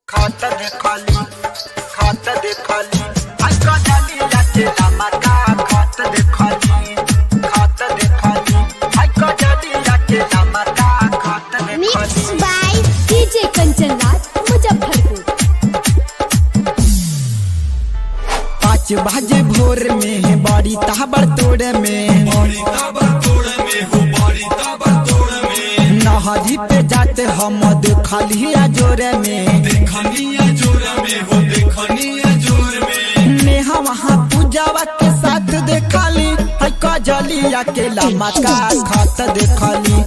खाता देखली आई कजली लाके लमका खाता देखली आई कजली लाके लमका खाता देखली। Mix by DJ Kanchan Raj Muzaffarpur. 5 बजे भोर में बड़ी ताबड़ तोड़ में नहरी पे जाते हम देखलिया जोरे में नेहा वहाँ पूजावा के साथ देखली है कजलिया के लमका खात देखली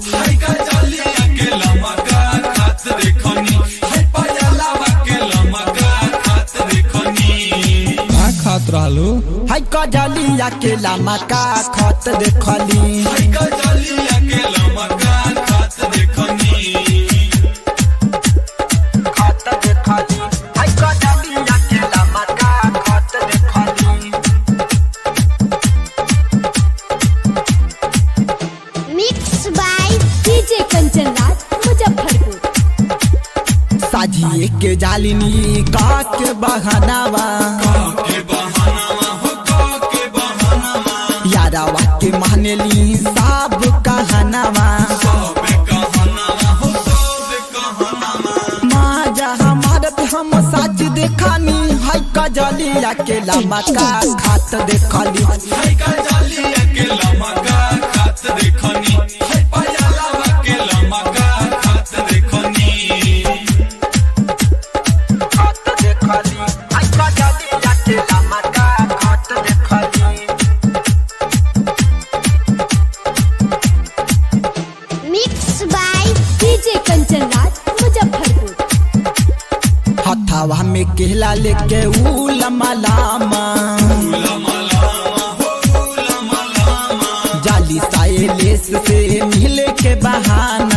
खात रहलू है कजलिया के लमका खात देखली खाता देखली आई कजली लाके लमका खाता देखली। Mix by DJ Kanchan Raj Muzaffarpur. साजिए के जालिनी का के बहानावा यारावा के मानेली सब कहनावा माँ जहाँ मारत हम साज देखानी है कजलिया के लमका खात देखली खाता देखली आई कजली लाके लमका खाता देखली। Mix by DJ Kanchan Raj Muzaffarpur. हथावा में केला लेके ऊ लमा लामा जाली साइलेस से मिले के बहाना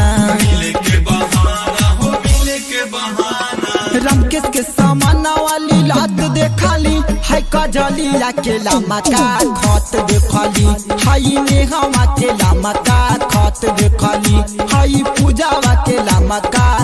रमकेश के सामान वाली लात देखली है कजलिया के लमका खात देखली हई नेहवा के लमका खात देखली हई पूजावा के लमका